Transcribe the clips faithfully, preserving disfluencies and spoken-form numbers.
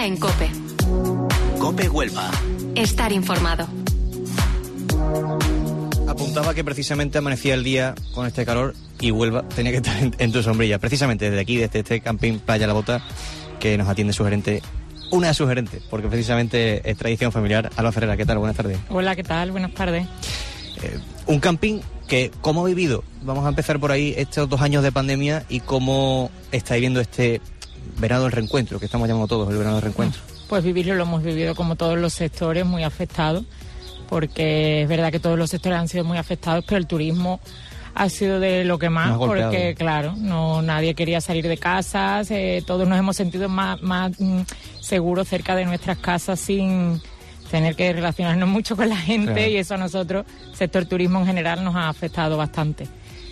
Está en COPE. COPE Huelva. Estar informado. Apuntaba que precisamente amanecía el día con este calor y Huelva tenía que estar en, en tu sombrilla. Precisamente desde aquí, desde este camping Playa La Bota, que nos atiende su gerente, una su gerente, porque precisamente es tradición familiar. Alba Ferrera, ¿qué tal? Buenas tardes. Hola, ¿qué tal? Buenas tardes. Eh, un camping que, ¿cómo ha vivido? Vamos a empezar por ahí estos dos años de pandemia y cómo está viviendo este verano del reencuentro, que estamos llamando todos el verano del reencuentro. Pues vivirlo lo hemos vivido como todos los sectores, muy afectados, porque es verdad que todos los sectores han sido muy afectados, pero el turismo ha sido de lo que más, más porque golpeado. Claro, no nadie quería salir de casas, eh, todos nos hemos sentido más, más mm, seguros cerca de nuestras casas sin tener que relacionarnos mucho con la gente, claro. Y eso a nosotros, sector turismo en general, nos ha afectado bastante.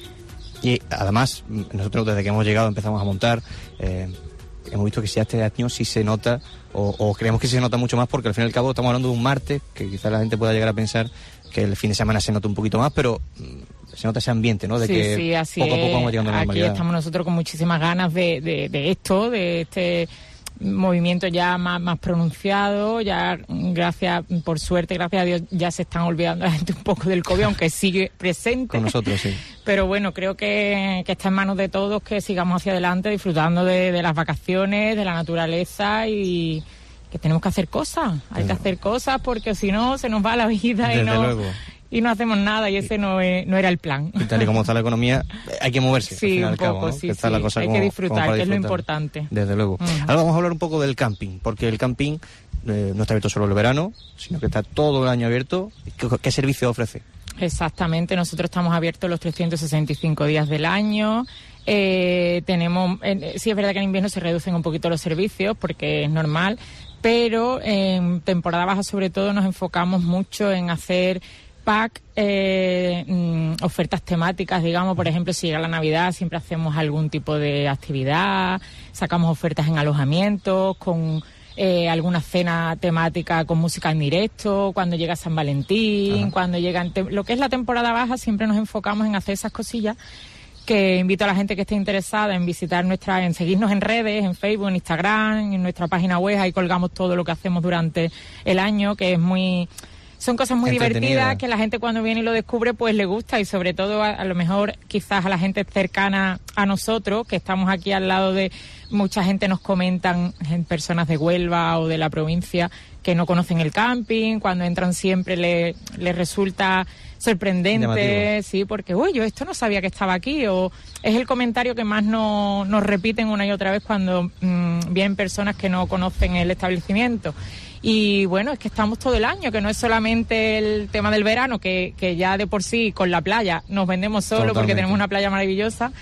Y además, nosotros desde que hemos llegado empezamos a montar, eh, hemos visto que si este año sí se nota, o, o creemos que sí se nota mucho más, porque al fin y al cabo estamos hablando de un martes, que quizás la gente pueda llegar a pensar que el fin de semana se nota un poquito más, pero se nota ese ambiente, ¿no? De sí, que sí, así poco a poco vamos llegando a la normalidad. Aquí estamos nosotros con muchísimas ganas de, de, de esto, de este movimiento ya más, más pronunciado, ya gracias, por suerte, gracias a Dios, ya se están olvidando la gente un poco del COVID, aunque sigue presente. Con nosotros, sí. Pero bueno, creo que, que está en manos de todos que sigamos hacia adelante disfrutando de, de las vacaciones, de la naturaleza y que tenemos que hacer cosas. Hay Desde que hacer cosas porque si no se nos va la vida. Desde y no... luego. Y no hacemos nada y ese no, es, no era el plan. Y tal y como está la economía, hay que moverse. Sí, al fin un al poco, cabo, ¿no? sí, que está sí. La cosa hay como, que disfrutar, que disfrutar. es lo importante. Desde luego. Uh-huh. Ahora vamos a hablar un poco del camping, porque el camping eh, no está abierto solo el verano, sino que está todo el año abierto. ¿Qué, qué servicio ofrece? Exactamente, nosotros estamos abiertos los trescientos sesenta y cinco días del año. Eh, tenemos, eh, sí es verdad que en invierno se reducen un poquito los servicios, porque es normal, pero en temporada baja sobre todo nos enfocamos mucho en hacer pack, eh, mm, ofertas temáticas, digamos, por ejemplo, si llega la Navidad siempre hacemos algún tipo de actividad, sacamos ofertas en alojamientos, con eh, alguna cena temática con música en directo, cuando llega San Valentín, Ajá. cuando llega te- lo que es la temporada baja, siempre nos enfocamos en hacer esas cosillas, que invito a la gente que esté interesada en visitar nuestra, en seguirnos en redes, en Facebook, en Instagram, en nuestra página web, ahí colgamos todo lo que hacemos durante el año, que es muy... Son cosas muy divertidas que la gente cuando viene y lo descubre pues le gusta y sobre todo a, a lo mejor quizás a la gente cercana a nosotros, que estamos aquí al lado de mucha gente, nos comentan personas de Huelva o de la provincia que no conocen el camping, cuando entran siempre les le resulta sorprendente, llamativo. Sí, porque uy, yo esto no sabía que estaba aquí, o es el comentario que más no, nos repiten una y otra vez cuando mmm, vienen personas que no conocen el establecimiento. Y bueno, es que estamos todo el año, que no es solamente el tema del verano, que, que ya de por sí con la playa nos vendemos solo Totalmente. Porque tenemos una playa maravillosa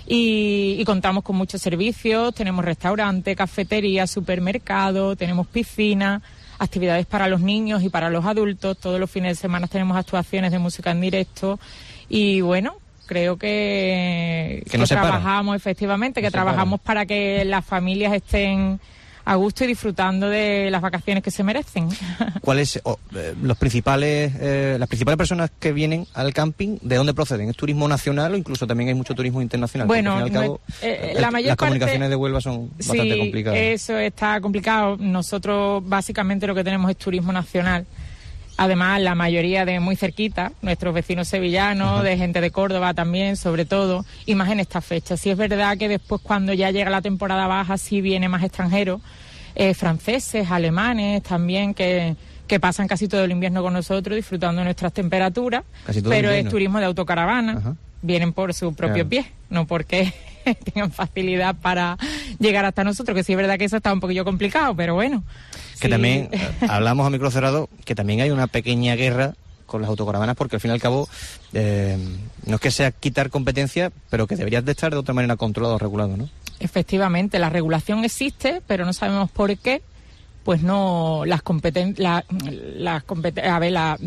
y, y contamos con muchos servicios, tenemos restaurante, cafetería, supermercado, tenemos piscina, actividades para los niños y para los adultos, todos los fines de semana tenemos actuaciones de música en directo y bueno, creo que, que, no que trabajamos efectivamente, no que trabajamos para que las familias estén a gusto y disfrutando de las vacaciones que se merecen. ¿Cuáles oh, eh, los principales eh, las principales personas que vienen al camping, de dónde proceden? ¿Es turismo nacional o incluso también hay mucho turismo internacional? Bueno, al fin y al cabo, eh, la mayor las parte, comunicaciones de Huelva son sí, bastante complicadas. Eso está complicado. Nosotros básicamente lo que tenemos es turismo nacional. Además, la mayoría de muy cerquita, nuestros vecinos sevillanos, Ajá. de gente de Córdoba también, sobre todo, y más en esta fecha. Sí es verdad que después, cuando ya llega la temporada baja, sí viene más extranjeros, eh, franceses, alemanes también, que, que pasan casi todo el invierno con nosotros, disfrutando de nuestras temperaturas, pero es turismo de autocaravana. Ajá. Vienen por su propio claro. pie, no porque tengan facilidad para llegar hasta nosotros, que sí es verdad que eso está un poquillo complicado, pero bueno. Que sí. También, eh, hablamos a micro cerrado, que también hay una pequeña guerra con las autocaravanas, porque al fin y al cabo, eh, no es que sea quitar competencia, pero que deberías de estar de otra manera controlado o regulado, ¿no? Efectivamente, la regulación existe, pero no sabemos por qué, pues no, las competencias, la, las competen- a ver, la...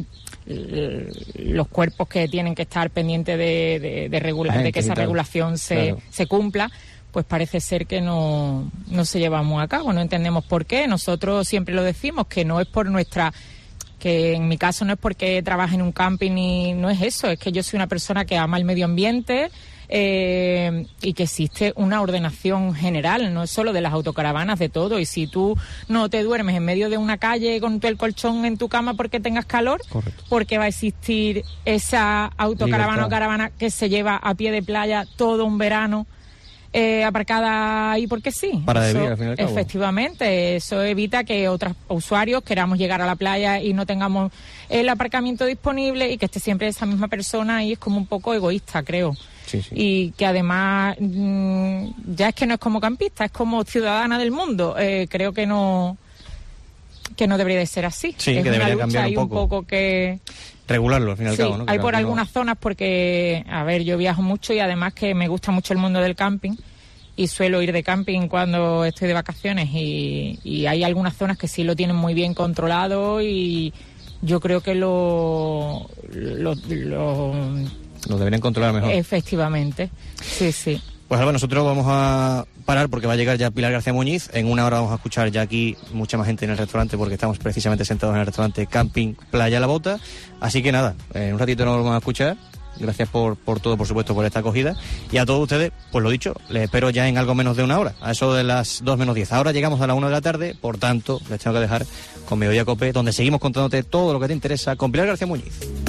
los cuerpos que tienen que estar pendientes de, de, de, regula- de que esa regulación se, claro. se cumpla, pues parece ser que no, no se lleva muy a cabo, no entendemos por qué. Nosotros siempre lo decimos, que no es por nuestra, que en mi caso no es porque trabaje en un camping y no es eso, es que yo soy una persona que ama el medio ambiente, eh, y que existe una ordenación general, no es solo de las autocaravanas, de todo. Y si tú no te duermes en medio de una calle con tu el colchón en tu cama porque tengas calor, correcto, porque va a existir esa autocaravana libertad o caravana que se lleva a pie de playa todo un verano, Eh, aparcada ahí porque sí. Para eso, vivir, al fin y al cabo. Efectivamente, eso evita que otros usuarios queramos llegar a la playa y no tengamos el aparcamiento disponible y que esté siempre esa misma persona ahí. Es como un poco egoísta, creo. Sí, sí. Y que además mmm, ya es que no es como campista, es como ciudadana del mundo. Eh, creo que no que no debería de ser así. Sí, es que debería cambiar un un poco. un poco que... regularlo, al fin y al sí, cabo, ¿no? hay Que por no- algunas zonas porque, a ver, yo viajo mucho y además que me gusta mucho el mundo del camping y suelo ir de camping cuando estoy de vacaciones y, y hay algunas zonas que sí lo tienen muy bien controlado y yo creo que lo... lo, lo Lo deberían controlar mejor. efectivamente, sí, sí. Pues Alba, nosotros vamos a parar porque va a llegar ya Pilar García Muñiz. En una hora vamos a escuchar ya aquí mucha más gente en el restaurante porque estamos precisamente sentados en el restaurante Camping Playa La Bota. Así que nada, en un ratito nos vamos a escuchar. Gracias por, por todo, por supuesto, por esta acogida. Y a todos ustedes, pues lo dicho, les espero ya en algo menos de una hora, a eso de las dos menos diez. Ahora llegamos a la una de la tarde, por tanto, les tengo que dejar con Mediodía Cope, donde seguimos contándote todo lo que te interesa con Pilar García Muñiz.